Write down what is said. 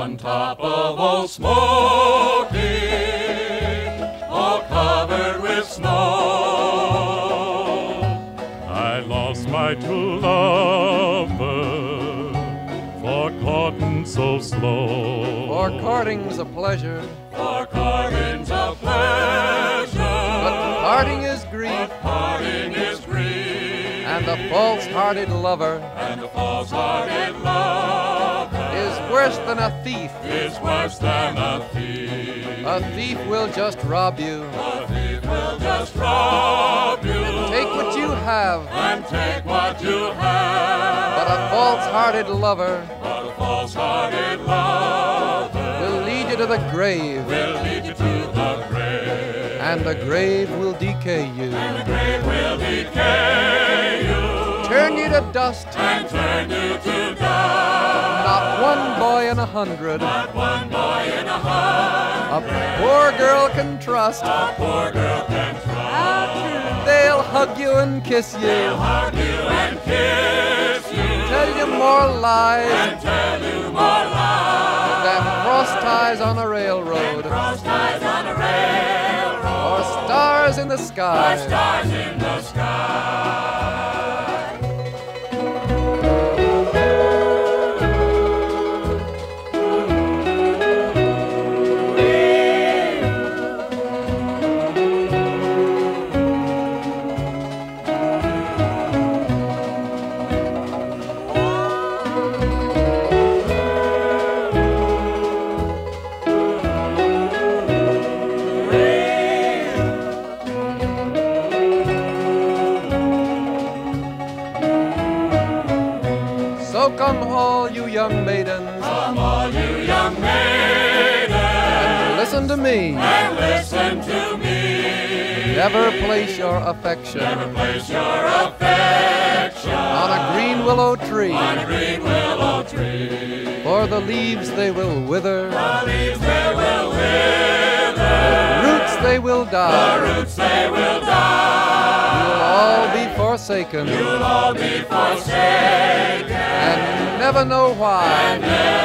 on top of Old Smoky, all covered with snow. I lost my true lover for courting so slow. For courting's a pleasure, For courting's a pleasure, but parting is grief, parting is grief, and the false-hearted lover and the false-hearted lover is worse than a thief. is worse than a thief. A thief will just rob you, A thief will just rob you, take what you have, and take what you have. but a false-hearted lover But a false-hearted lover will lead you to the grave, will lead you to the grave, and the grave will decay you, the grave will decay you, turn you to dust. and turn you to dust. Not one boy in 100 Not one boy in 100 a poor girl can trust. a poor girl can trust. They'll hug you and kiss you, They'll hug you and kiss you, tell you more lies and tell you more lies than cross ties on a railroad, cross ties on a railroad, or stars in the sky. stars in the sky. So come all you young maidens, Come all you young maidens, listen to me. and listen to me. Never place your affection Never place your affection on a green willow tree, on a green willow tree. for the leaves they will wither, The leaves they will wither, roots they will the die. roots they will die. You'll all be forsaken You'll all be forsaken, and never know why. and